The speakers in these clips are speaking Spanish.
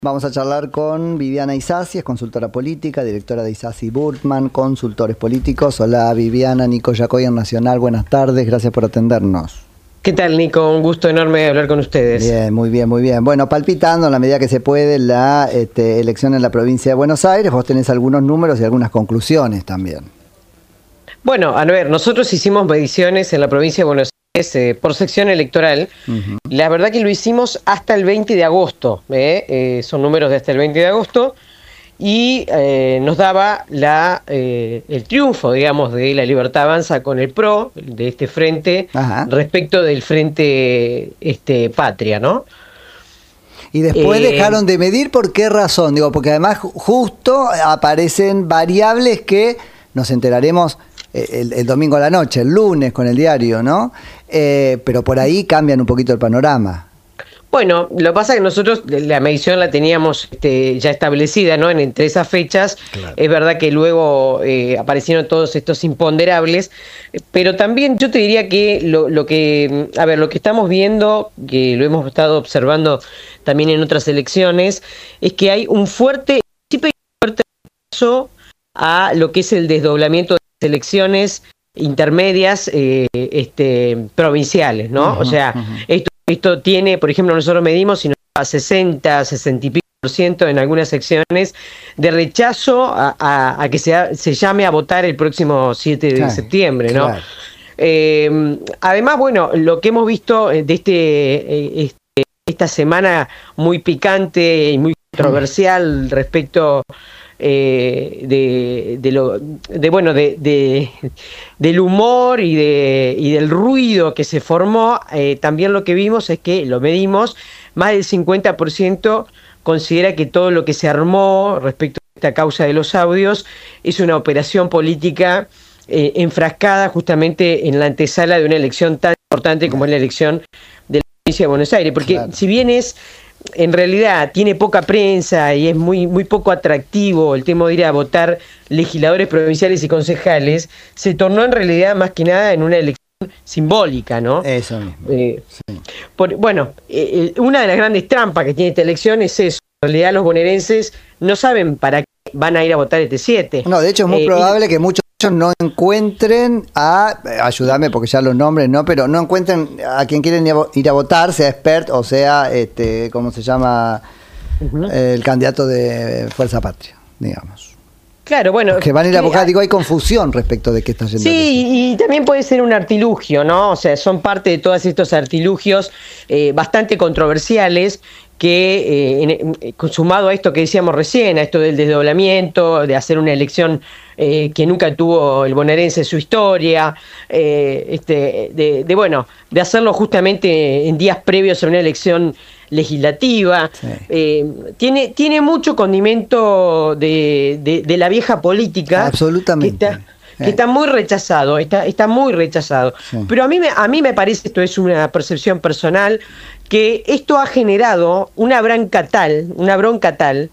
Vamos a charlar con Viviana Isasi, es consultora política, directora de Isasi Burtman, consultores políticos. Hola Viviana, Nico Yacoy en Nacional, buenas tardes, gracias por atendernos. ¿Qué tal, Nico? Un gusto enorme hablar con ustedes. Bien, muy bien, muy bien. Bueno, palpitando en la medida que se puede la elección en la provincia de Buenos Aires, vos tenés algunos números y algunas conclusiones también. Bueno, a ver, nosotros hicimos mediciones en la provincia de Buenos Aires por sección electoral. La verdad que lo hicimos hasta el 20 de agosto, son números de hasta el 20 de agosto, y nos daba el triunfo, digamos, de La Libertad Avanza con el PRO, de este frente, respecto del frente Patria, ¿no? Y después dejaron de medir, ¿por qué razón? Digo, porque además justo aparecen variables que nos enteraremos el domingo a la noche, el lunes con el diario, ¿no? Pero por ahí cambian un poquito el panorama. Bueno, lo que pasa es que nosotros la medición la teníamos ya establecida, ¿no? Entre esas fechas. Claro. Es verdad que luego aparecieron todos estos imponderables, pero también yo te diría que lo que estamos viendo, que lo hemos estado observando también en otras elecciones, es que hay un fuerte paso a lo que es el desdoblamiento de las elecciones intermedias provinciales, ¿no? O sea, esto tiene, por ejemplo, nosotros medimos si nos da 60 y pico % en algunas secciones de rechazo a que se llame a votar el próximo 7 de septiembre, ¿no? Claro. Además, bueno, lo que hemos visto de esta semana muy picante y muy controversial respecto del humor y del ruido que se formó, también lo que vimos es que, lo medimos, más del 50% considera que todo lo que se armó respecto a esta causa de los audios es una operación política enfrascada justamente en la antesala de una elección tan importante como es la elección de la provincia de Buenos Aires, porque claro, si bien en realidad tiene poca prensa y es muy poco atractivo el tema de ir a votar legisladores provinciales y concejales, se tornó en realidad más que nada en una elección simbólica, ¿no? Eso mismo. Sí. Una de las grandes trampas que tiene esta elección es eso. En realidad los bonaerenses no saben para qué van a ir a votar este 7. No, de hecho es muy probable que muchos no encuentren ayúdame porque ya los nombres, ¿no? Pero no encuentren a quien quieren ir a votar, sea expert o sea, ¿cómo se llama? El candidato de Fuerza Patria, digamos. Claro, bueno. Que van a ir a buscar, digo, hay confusión respecto de qué está yendo. Sí, y también puede ser un artilugio, ¿no? O sea, son parte de todos estos artilugios bastante controversiales que, consumado a esto que decíamos recién, a esto del desdoblamiento, de hacer una elección que nunca tuvo el bonaerense en su historia, de hacerlo justamente en días previos a una elección legislativa, sí. Tiene mucho condimento de la vieja política. Absolutamente. Que está muy rechazado, está muy rechazado. Sí. Pero a mí me parece, esto es una percepción personal, que esto ha generado una bronca tal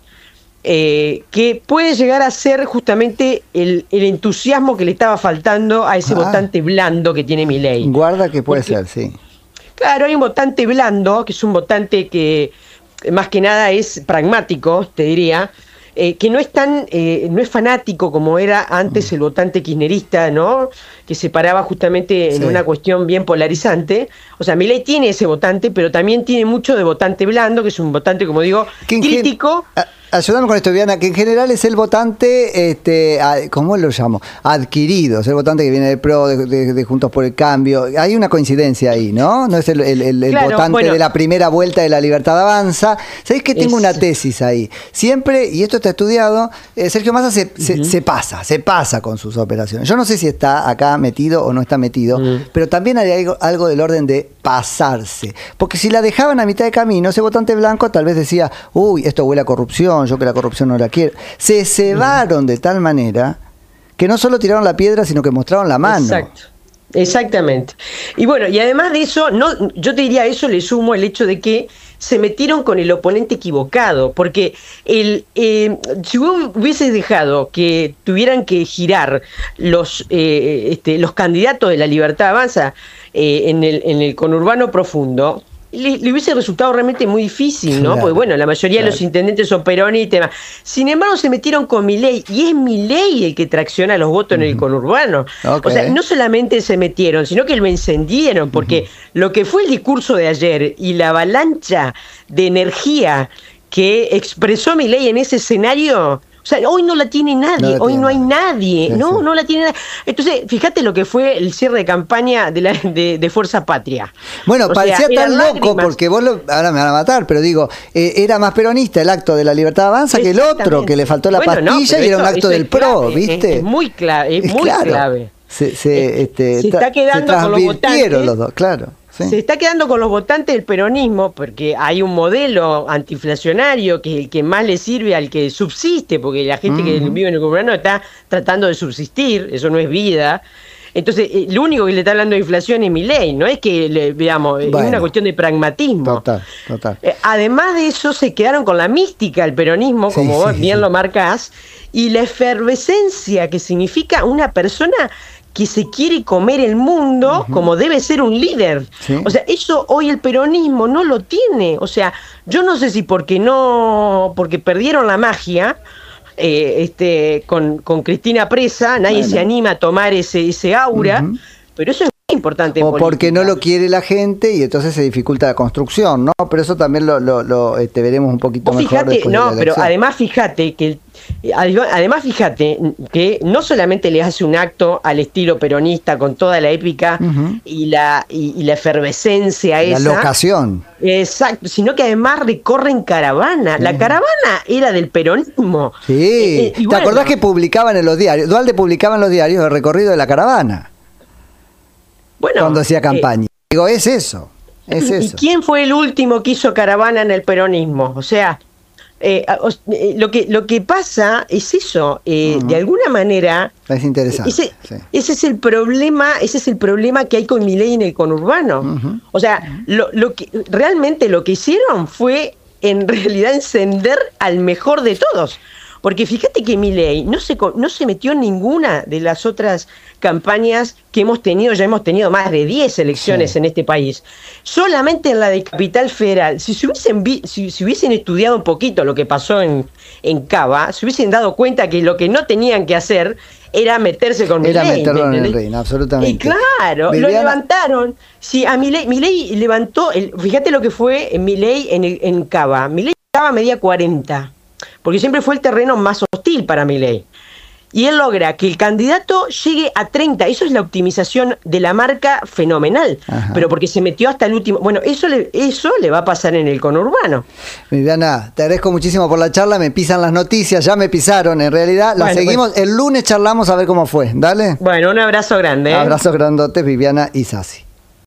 que puede llegar a ser justamente el entusiasmo que le estaba faltando a ese votante blando que tiene Milei. Guarda que puede ser, sí. Claro, hay un votante blando, que es un votante que más que nada es pragmático, te diría, que no es fanático como era antes el votante kirchnerista, ¿no? Que se paraba justamente en una cuestión bien polarizante. O sea, Milei tiene ese votante, pero también tiene mucho de votante blando, que es un votante, como digo, crítico. Ayúdame con esto, Viviana, que en general es el votante, ¿cómo lo llamo? Adquirido, es el votante que viene del PRO, de Juntos por el Cambio. Hay una coincidencia ahí, ¿no? No es el votante de la primera vuelta de La Libertad Avanza. ¿Sabés que tengo una tesis ahí? Siempre, y esto está estudiado, Sergio Massa se pasa con sus operaciones. Yo no sé si está acá metido o no está metido, pero también hay algo del orden de pasarse. Porque si la dejaban a mitad de camino, ese votante blanco tal vez decía, uy, esto huele a corrupción, yo que la corrupción no la quiero. Se cebaron de tal manera que no solo tiraron la piedra, sino que mostraron la mano. Exacto. Exactamente. Y bueno, y además de eso, yo te diría, a eso le sumo el hecho de que se metieron con el oponente equivocado, porque si vos hubieses dejado que tuvieran que girar los candidatos de La Libertad Avanza en el conurbano profundo, le hubiese resultado realmente muy difícil, ¿no? Claro, Porque bueno, la mayoría de los intendentes son peronistas. Sin embargo, se metieron con Milei, y es Milei el que tracciona los votos en el conurbano. O sea, no solamente se metieron, sino que lo encendieron, porque lo que fue el discurso de ayer y la avalancha de energía que expresó Milei en ese escenario, o sea, hoy no la tiene nadie, hoy no hay nadie, no la tiene nadie. Entonces, fíjate lo que fue el cierre de campaña de Fuerza Patria. Bueno, parecía tan loco, porque ahora me van a matar, pero digo, era más peronista el acto de la Libertad Avanza que el otro, que le faltó la pastilla y era un acto del PRO, ¿viste? Es muy clave, es muy clave. Se está quedando con los votantes. Los dos, claro. Sí. Se está quedando con los votantes del peronismo porque hay un modelo antiinflacionario que es el que más le sirve al que subsiste, porque la gente que vive en el conurbano está tratando de subsistir, eso no es vida. Entonces, lo único que le está hablando de inflación es Milei, no es que, digamos, es una cuestión de pragmatismo. Total. Además de eso, se quedaron con la mística del peronismo, como vos bien lo marcás, y la efervescencia que significa una persona que se quiere comer el mundo como debe ser un líder. O sea, eso hoy el peronismo no lo tiene. O sea, yo no sé si porque perdieron la magia, con Cristina presa, nadie se anima a tomar ese aura, pero eso es muy importante. O porque no lo quiere la gente y entonces se dificulta la construcción, ¿no? Pero eso también lo veremos un poquito mejor después de la elección. Pero además fíjate que no solamente le hace un acto al estilo peronista con toda la épica y la efervescencia esa. La locación. Exacto, sino que además recorre en caravana. La caravana era del peronismo. Sí, ¿te acordás que publicaban en los diarios? Duhalde publicaba en los diarios el recorrido de la caravana. Bueno, cuando hacía campaña. Digo, es eso. ¿Y quién fue el último que hizo caravana en el peronismo? O sea, lo que pasa es eso, de alguna manera. Es interesante. Ese es el problema que hay con Milei en el conurbano. O sea, realmente lo que hicieron fue en realidad encender al mejor de todos. Porque fíjate que Milei no se metió en ninguna de las otras campañas que hemos tenido. Ya hemos tenido más de 10 elecciones en este país. Solamente en la de Capital Federal, si hubiesen estudiado un poquito lo que pasó en Cava, se hubiesen dado cuenta que lo que no tenían que hacer era meterse con Milei. Era meterlo en el reino, absolutamente. Y claro, lo levantaron. Sí, a Milei levantó, fíjate lo que fue Milei en Cava. Milei en Cava medía 40. Porque siempre fue el terreno más hostil para Milei. Y él logra que el candidato llegue a 30. Eso es la optimización de la marca fenomenal. Pero porque se metió hasta el último. Bueno, eso le va a pasar en el conurbano. Viviana, te agradezco muchísimo por la charla. Me pisan las noticias, ya me pisaron en realidad. La seguimos. El lunes charlamos a ver cómo fue. Dale. Bueno, un abrazo grande. Abrazo grandote, Viviana Isasi.